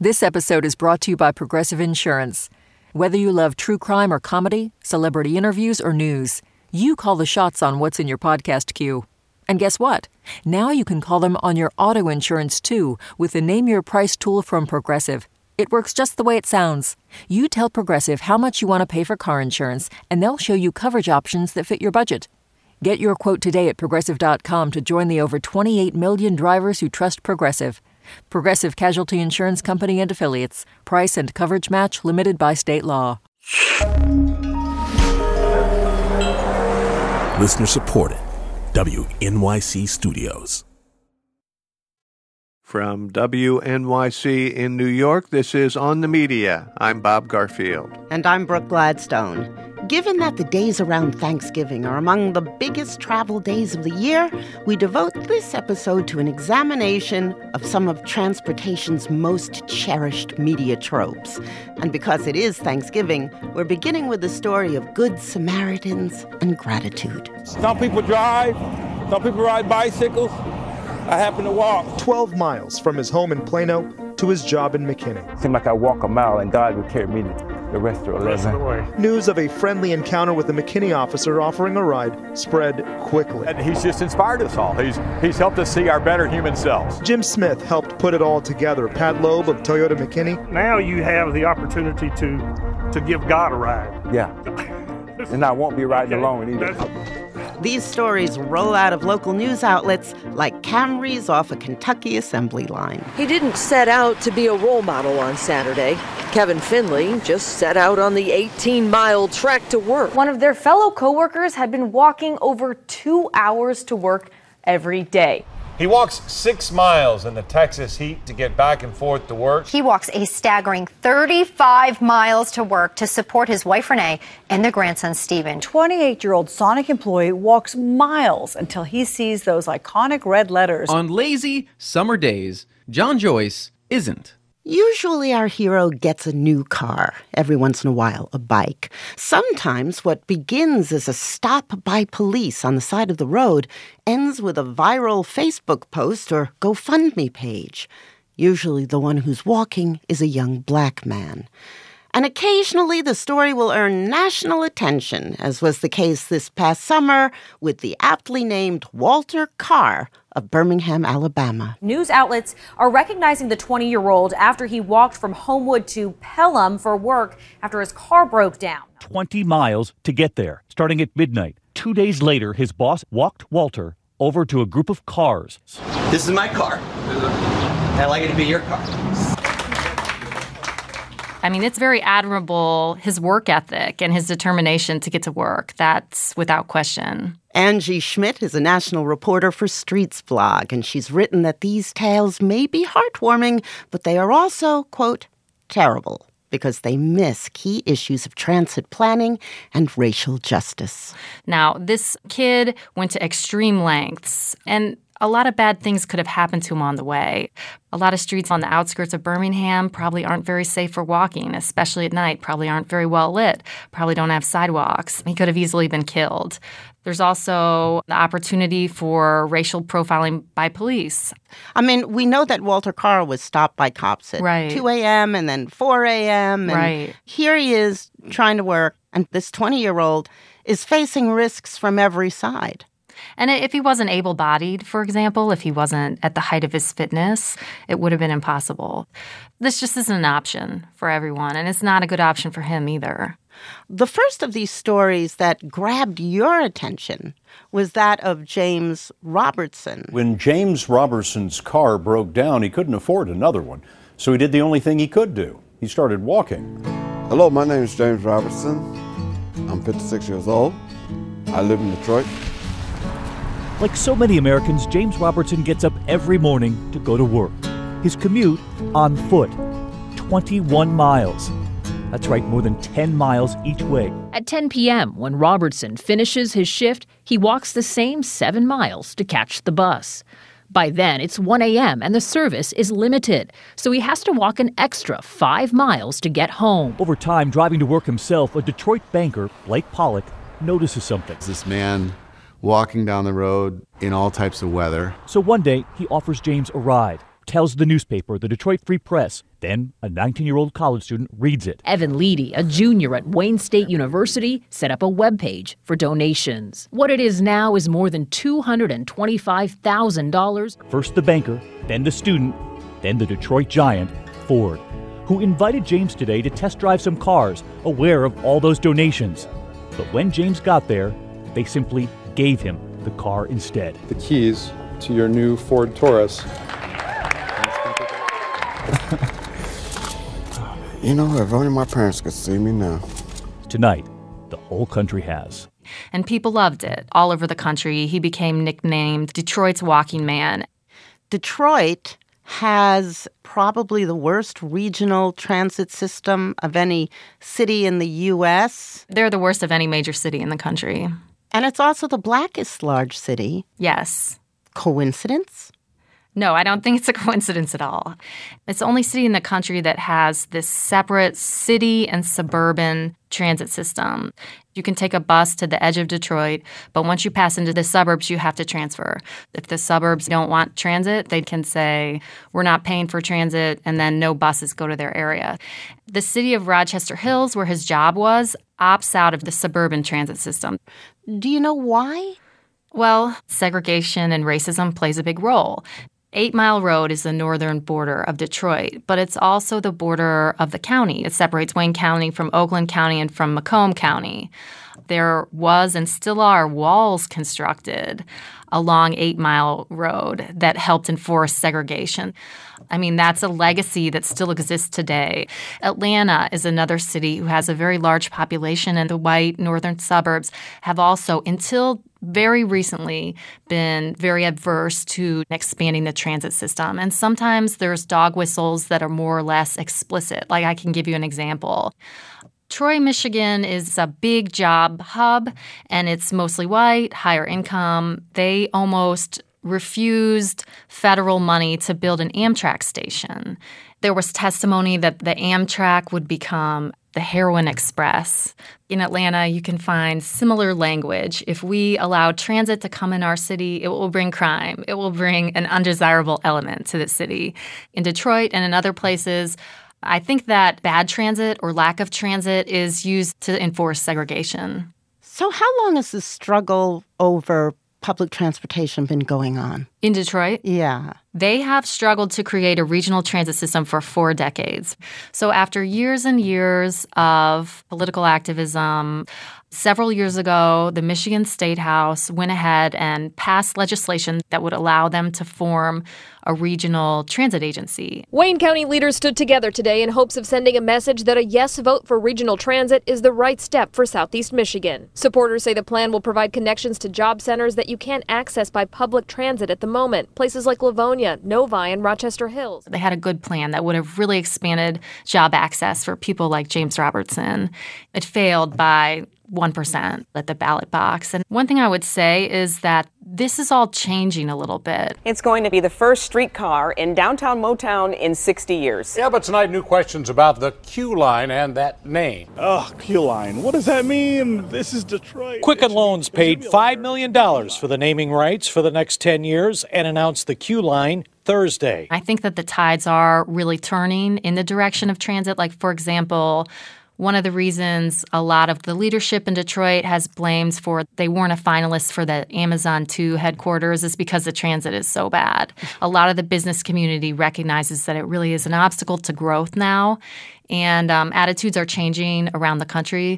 This episode is brought to you by Progressive Insurance. Whether you love true crime or comedy, celebrity interviews or news, you call the shots on what's in your podcast queue. And guess what? Now you can call them on your auto insurance too with the Name Your Price tool from Progressive. It works just the way it sounds. You tell Progressive how much you want to pay for car insurance, and they'll show you coverage options that fit your budget. Get your quote today at Progressive.com to join the over 28 million drivers who trust Progressive. Progressive Casualty Insurance Company and Affiliates. Price and coverage match limited by state law. Listener supported. WNYC Studios. From WNYC in New York, this is On the Media. I'm Bob Garfield. And I'm Brooke Gladstone. Given that the days around Thanksgiving are among the biggest travel days of the year, we devote this episode to an examination of some of transportation's most cherished media tropes. And because it is Thanksgiving, we're beginning with the story of Good Samaritans and gratitude. Some people drive, some people ride bicycles. I happen to walk. 12 miles from his home in Plano to his job in McKinney. It seemed like I walk a mile and God would carry me the rest of the way. News of a friendly encounter with a McKinney officer offering a ride spread quickly. And he's just inspired us all. He's helped us see our better human selves. Jim Smith helped put it all together. Pat Loeb of Toyota McKinney. Now you have the opportunity to give God a ride. Yeah. And I won't be riding alone either. These stories roll out of local news outlets like Camrys off a Kentucky assembly line. He didn't set out to be a role model on Saturday. Kevin Finley just set out on the 18-mile trek to work. One of their fellow coworkers had been walking over 2 hours to work every day. He walks 6 miles in the Texas heat to get back and forth to work. He walks a staggering 35 miles to work to support his wife, Renee, and their grandson, Steven. 28-year-old Sonic employee walks miles until he sees those iconic red letters. On lazy summer days, John Joyce isn't. Usually our hero gets a new car, every once in a while a bike. Sometimes what begins as a stop by police on the side of the road ends with a viral Facebook post or GoFundMe page. Usually the one who's walking is a young black man. And occasionally the story will earn national attention, as was the case this past summer with the aptly named Walter Carr of Birmingham, Alabama. News outlets are recognizing the 20-year-old after he walked from Homewood to Pelham for work after his car broke down. 20 miles to get there, starting at midnight. 2 days later, his boss walked Walter over to a group of cars. This is my car. I'd like it to be your car. I mean, it's very admirable, his work ethic and his determination to get to work. That's without question. Angie Schmidt is a national reporter for Streets blog, and she's written that these tales may be heartwarming, but they are also, quote, terrible, because they miss key issues of transit planning and racial justice. Now, this kid went to extreme lengths, and a lot of bad things could have happened to him on the way. A lot of streets on the outskirts of Birmingham probably aren't very safe for walking, especially at night, probably aren't very well lit, probably don't have sidewalks. He could have easily been killed. There's also the opportunity for racial profiling by police. I mean, we know that Walter Carr was stopped by cops at 2 a.m. and then 4 a.m. And here he is trying to work, and this 20-year-old is facing risks from every side. And if he wasn't able-bodied, for example, if he wasn't at the height of his fitness, it would have been impossible. This just isn't an option for everyone, and it's not a good option for him either. The first of these stories that grabbed your attention was that of James Robertson. When James Robertson's car broke down, he couldn't afford another one, so he did the only thing he could do. He started walking. Hello, my name is James Robertson. I'm 56 years old. I live in Detroit. Like so many Americans, James Robertson gets up every morning to go to work. His commute on foot, 21 miles. That's right, more than 10 miles each way. At 10 p.m., when Robertson finishes his shift, he walks the same 7 miles to catch the bus. By then, it's 1 a.m. and the service is limited, so he has to walk an extra 5 miles to get home. Over time, driving to work himself, a Detroit banker, Blake Pollock, notices something. This man walking down the road in all types of weather. So one day, he offers James a ride. tells the newspaper, the Detroit Free Press. Then a 19-year-old college student reads it. Evan Leedy, a junior at Wayne State University, set up a webpage for donations. What it is now is more than $225,000. First the banker, then the student, then the Detroit giant, Ford, who invited James today to test drive some cars, aware of all those donations. But when James got there, they simply gave him the car instead. The keys to your new Ford Taurus. You know, if only my parents could see me now. Tonight, the whole country has. And people loved it. All over the country, he became nicknamed Detroit's walking man. Detroit has probably the worst regional transit system of any city in the U.S. They're the worst of any major city in the country. And it's also the blackest large city. Yes. Coincidence? No, I don't think it's a coincidence at all. It's the only city in the country that has this separate city and suburban transit system. You can take a bus to the edge of Detroit, but once you pass into the suburbs, you have to transfer. If the suburbs don't want transit, they can say, we're not paying for transit, and then no buses go to their area. The city of Rochester Hills, where his job was, opts out of the suburban transit system. Do you know why? Well, segregation and racism plays a big role. 8 Mile Road is the northern border of Detroit, but it's also the border of the county. It separates Wayne County from Oakland County and from Macomb County. There was and still are walls constructed along 8 Mile Road that helped enforce segregation. I mean, that's a legacy that still exists today. Atlanta is another city who has a very large population, and the white northern suburbs have also, until very recently, been very adverse to expanding the transit system. And sometimes there's dog whistles that are more or less explicit. Like, I can give you an example. Troy, Michigan is a big job hub, and it's mostly white, higher income. They almost refused federal money to build an Amtrak station. There was testimony that the Amtrak would become the Heroin Express. In Atlanta, you can find similar language. If we allow transit to come in our city, it will bring crime. It will bring an undesirable element to the city. In Detroit and in other places, I think that bad transit or lack of transit is used to enforce segregation. So how long has this struggle over public transportation been going on? In Detroit? Yeah. They have struggled to create a regional transit system for 4 decades. So after years and years of political activism, several years ago, the Michigan State House went ahead and passed legislation that would allow them to form a regional transit agency. Wayne County leaders stood together today in hopes of sending a message that a yes vote for regional transit is the right step for Southeast Michigan. Supporters say the plan will provide connections to job centers that you can't access by public transit at the moment, places like Livonia, Novi, and Rochester Hills. They had a good plan that would have really expanded job access for people like James Robertson. It failed by 1% at the ballot box. And one thing I would say is that this is all changing a little bit. It's going to be the first streetcar in downtown Motown in 60 years. Yeah, but tonight, new questions about the Q line and that name. Oh, Q line. What does that mean? This is Detroit. Quicken Loans paid $5 million for the naming rights for the next 10 years and announced the Q line Thursday. I think that the tides are really turning in the direction of transit. Like, for example, one of the reasons a lot of the leadership in Detroit has blamed for they weren't a finalist for the Amazon 2 headquarters is because the transit is so bad. A lot of the business community recognizes that it really is an obstacle to growth now, and attitudes are changing around the country.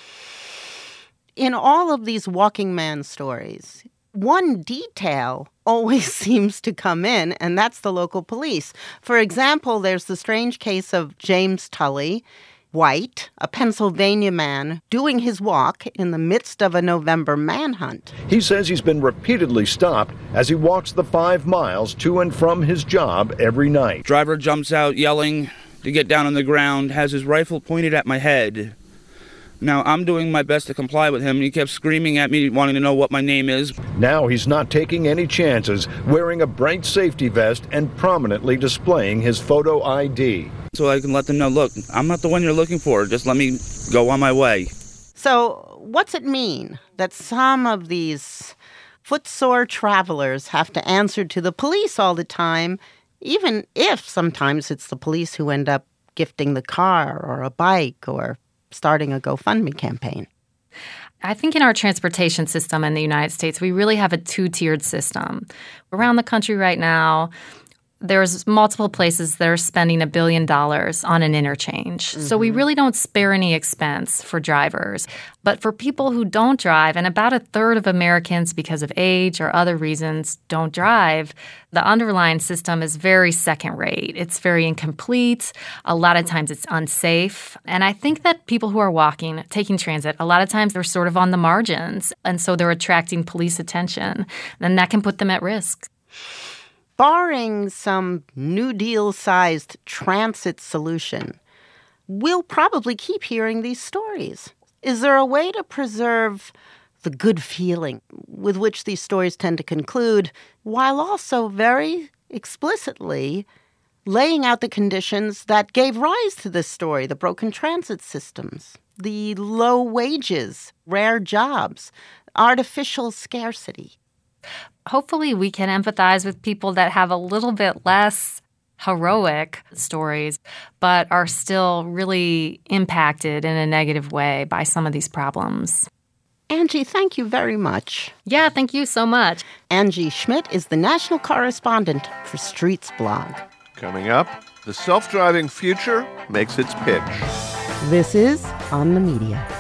In all of these walking man stories, one detail always seems to come in, and that's the local police. For example, there's the strange case of James Tully, white, a Pennsylvania man, doing his walk in the midst of a November manhunt. He says he's been repeatedly stopped as he walks the 5 miles to and from his job every night. Driver jumps out yelling to get down on the ground, has his rifle pointed at my head. Now, I'm doing my best to comply with him. He kept screaming at me, wanting to know what my name is. Now he's not taking any chances, wearing a bright safety vest and prominently displaying his photo ID. So I can let them know, look, I'm not the one you're looking for. Just let me go on my way. So what's it mean that some of these footsore travelers have to answer to the police all the time even if sometimes it's the police who end up gifting the car or a bike or starting a GoFundMe campaign. I think in our transportation system in the United States, we really have a two-tiered system. Around the country right now, there's multiple places that are spending $1 billion on an interchange. So we really don't spare any expense for drivers. But for people who don't drive, and about a third of Americans, because of age or other reasons, don't drive, the underlying system is very second-rate. It's very incomplete. A lot of times it's unsafe. And I think that people who are walking, taking transit, a lot of times they're sort of on the margins. And so they're attracting police attention. And that can put them at risk. Barring some New Deal-sized transit solution, we'll probably keep hearing these stories. Is there a way to preserve the good feeling with which these stories tend to conclude, while also very explicitly laying out the conditions that gave rise to this story, the broken transit systems, the low wages, rare jobs, artificial scarcity? Hopefully we can empathize with people that have a little bit less heroic stories, but are still really impacted in a negative way by some of these problems. Angie, thank you very much. Yeah, thank you so much. Angie Schmidt is the national correspondent for Streets Blog. Coming up, the self-driving future makes its pitch. This is On the Media.